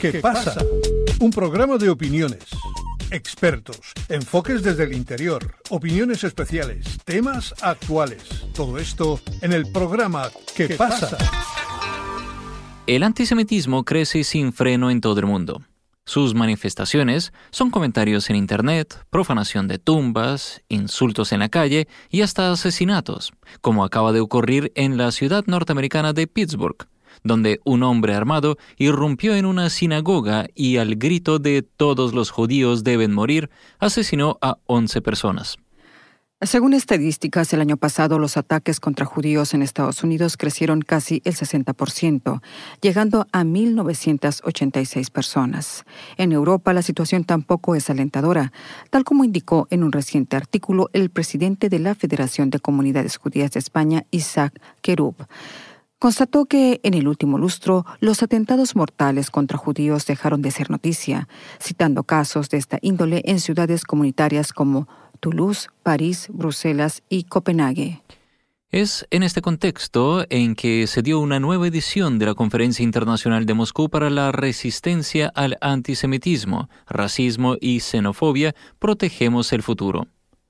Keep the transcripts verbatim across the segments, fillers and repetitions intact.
¿Qué pasa? Un programa de opiniones, expertos, enfoques desde el interior, opiniones especiales, temas actuales. Todo esto en el programa ¿Qué pasa? El antisemitismo crece sin freno en todo el mundo. Sus manifestaciones son comentarios en Internet, profanación de tumbas, insultos en la calle y hasta asesinatos, como acaba de ocurrir en la ciudad norteamericana de Pittsburgh, donde un hombre armado irrumpió en una sinagoga y al grito de «todos los judíos deben morir», asesinó a once personas. Según estadísticas, el año pasado los ataques contra judíos en Estados Unidos crecieron casi el sesenta por ciento, llegando a mil novecientas ochenta y seis personas. En Europa la situación tampoco es alentadora, tal como indicó en un reciente artículo el presidente de la Federación de Comunidades Judías de España, Isaac Kerub. Constató que en el último lustro los atentados mortales contra judíos dejaron de ser noticia, citando casos de esta índole en ciudades comunitarias como Toulouse, París, Bruselas y Copenhague. Es en este contexto en que se dio una nueva edición de la Conferencia Internacional de Moscú para la Resistencia al Antisemitismo, Racismo y Xenofobia, Protegemos el Futuro.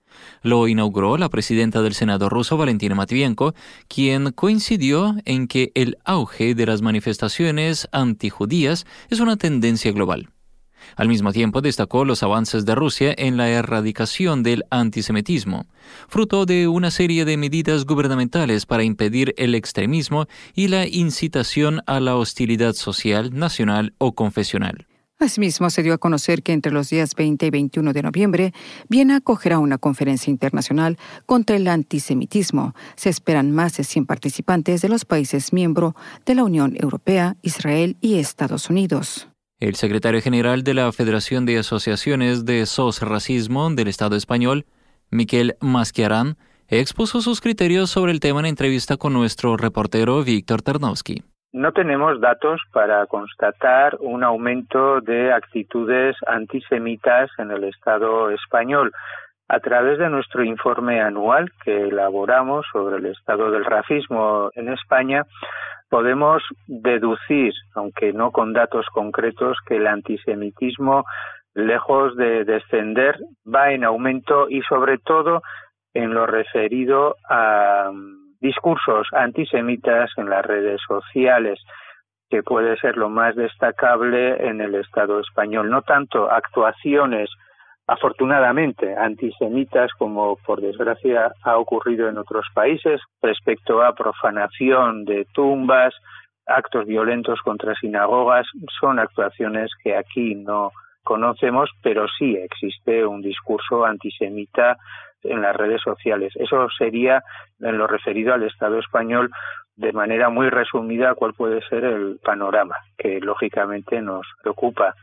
Lo inauguró la presidenta del Senado ruso, Valentina Matvienko, quien coincidió en que el auge de las manifestaciones antijudías es una tendencia global. Al mismo tiempo destacó los avances de Rusia en la erradicación del antisemitismo, fruto de una serie de medidas gubernamentales para impedir el extremismo y la incitación a la hostilidad social, nacional o confesional. Asimismo, se dio a conocer que entre los días veinte y veintiuno de noviembre, Viena acogerá una conferencia internacional contra el antisemitismo. Se esperan más de cien participantes de los países miembros de la Unión Europea, Israel y Estados Unidos. El secretario general de la Federación de Asociaciones de S O S Racismo del Estado español, Miquel Masquiarán, expuso sus criterios sobre el tema en entrevista con nuestro reportero Víctor Tarnowski. No tenemos datos para constatar un aumento de actitudes antisemitas en el Estado español. A través de nuestro informe anual que elaboramos sobre el estado del racismo en España, podemos deducir, aunque no con datos concretos, que el antisemitismo, lejos de descender, va en aumento y sobre todo en lo referido a discursos antisemitas en las redes sociales, que puede ser lo más destacable en el Estado español. No tanto actuaciones, afortunadamente, antisemitas como por desgracia ha ocurrido en otros países respecto a profanación de tumbas, actos violentos contra sinagogas. Son actuaciones que aquí no conocemos, pero sí existe un discurso antisemita en las redes sociales. Eso sería en lo referido al Estado español, de manera muy resumida, cuál puede ser el panorama que lógicamente nos preocupa.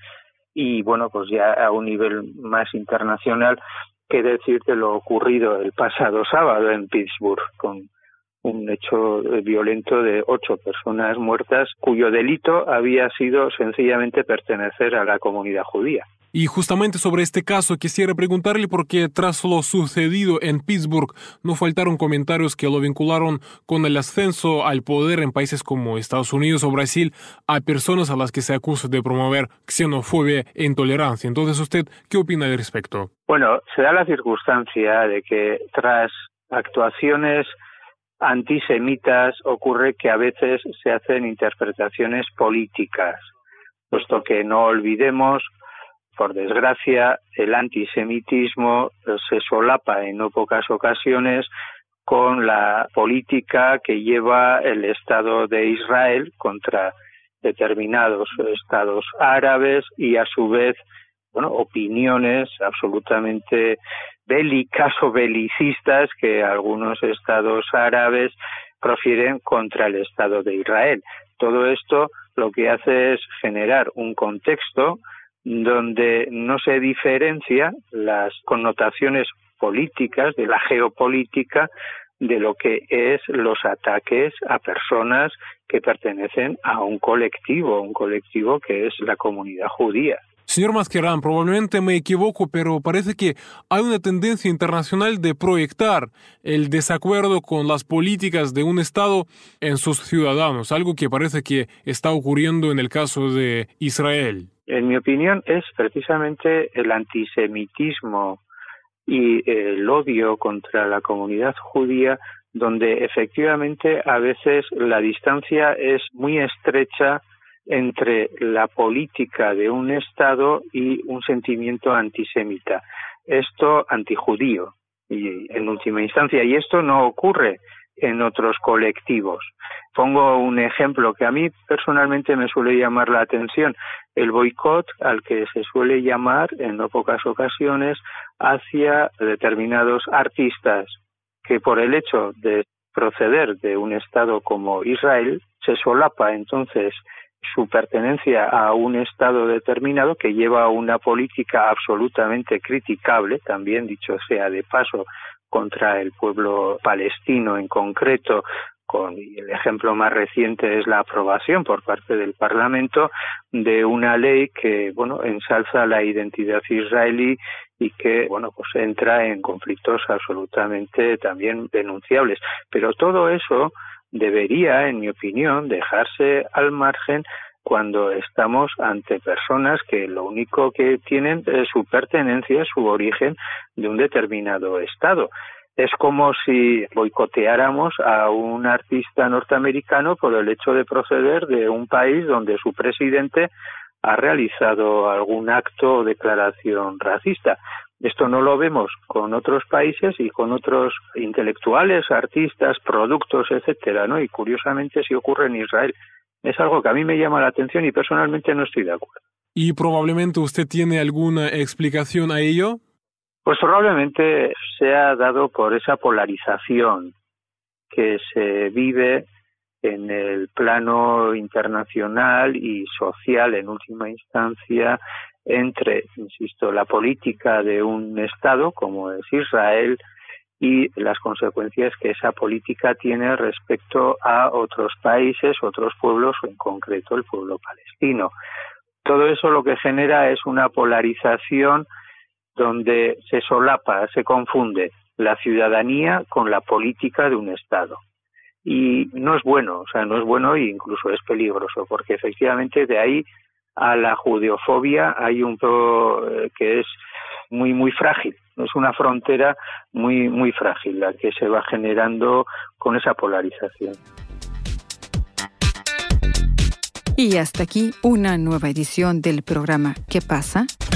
Y bueno, pues ya a un nivel más internacional, qué decir de lo ocurrido el pasado sábado en Pittsburgh, con un hecho violento de ocho personas muertas, cuyo delito había sido sencillamente pertenecer a la comunidad judía. Y justamente sobre este caso quisiera preguntarle por qué tras lo sucedido en Pittsburgh no faltaron comentarios que lo vincularon con el ascenso al poder en países como Estados Unidos o Brasil a personas a las que se acusa de promover xenofobia e intolerancia. Entonces, ¿usted qué opina al respecto? Bueno, se da la circunstancia de que tras actuaciones antisemitas ocurre que a veces se hacen interpretaciones políticas, puesto que no olvidemos, por desgracia, el antisemitismo se solapa en no pocas ocasiones con la política que lleva el Estado de Israel contra determinados estados árabes y a su vez, bueno, opiniones absolutamente bélicas o belicistas que algunos estados árabes profieren contra el Estado de Israel. Todo esto lo que hace es generar un contexto donde no se diferencia las connotaciones políticas de la geopolítica de lo que es los ataques a personas que pertenecen a un colectivo, un colectivo que es la comunidad judía. Señor Mascherán, probablemente me equivoco, pero parece que hay una tendencia internacional de proyectar el desacuerdo con las políticas de un Estado en sus ciudadanos, algo que parece que está ocurriendo en el caso de Israel. En mi opinión, es precisamente el antisemitismo y el odio contra la comunidad judía donde efectivamente a veces la distancia es muy estrecha entre la política de un Estado y un sentimiento antisemita, esto antijudío y en última instancia, y esto no ocurre en otros colectivos. Pongo un ejemplo que a mí personalmente me suele llamar la atención, el boicot al que se suele llamar en no pocas ocasiones hacia determinados artistas que por el hecho de proceder de un Estado como Israel se solapa entonces su pertenencia a un Estado determinado que lleva una política absolutamente criticable, también dicho sea de paso, contra el pueblo palestino en concreto, con y el ejemplo más reciente es la aprobación por parte del Parlamento de una ley que, bueno, ensalza la identidad israelí y que, bueno, pues entra en conflictos absolutamente también denunciables. Pero todo eso debería, en mi opinión, dejarse al margen cuando estamos ante personas que lo único que tienen es su pertenencia, su origen de un determinado Estado. Es como si boicoteáramos a un artista norteamericano por el hecho de proceder de un país donde su presidente ha realizado algún acto o declaración racista. Esto no lo vemos con otros países y con otros intelectuales, artistas, productos, etcétera, ¿no? Y curiosamente sí ocurre en Israel. Es algo que a mí me llama la atención y personalmente no estoy de acuerdo. ¿Y probablemente usted tiene alguna explicación a ello? Pues probablemente sea dado por esa polarización que se vive en el plano internacional y social en última instancia entre, insisto, la política de un Estado como es Israel y las consecuencias que esa política tiene respecto a otros países, otros pueblos, o en concreto el pueblo palestino. Todo eso lo que genera es una polarización donde se solapa, se confunde la ciudadanía con la política de un Estado. Y no es bueno, o sea, no es bueno e incluso es peligroso, porque efectivamente de ahí a la judeofobia hay un pro que es muy, muy frágil. Es una frontera muy, muy frágil la que se va generando con esa polarización. Y hasta aquí una nueva edición del programa ¿Qué pasa?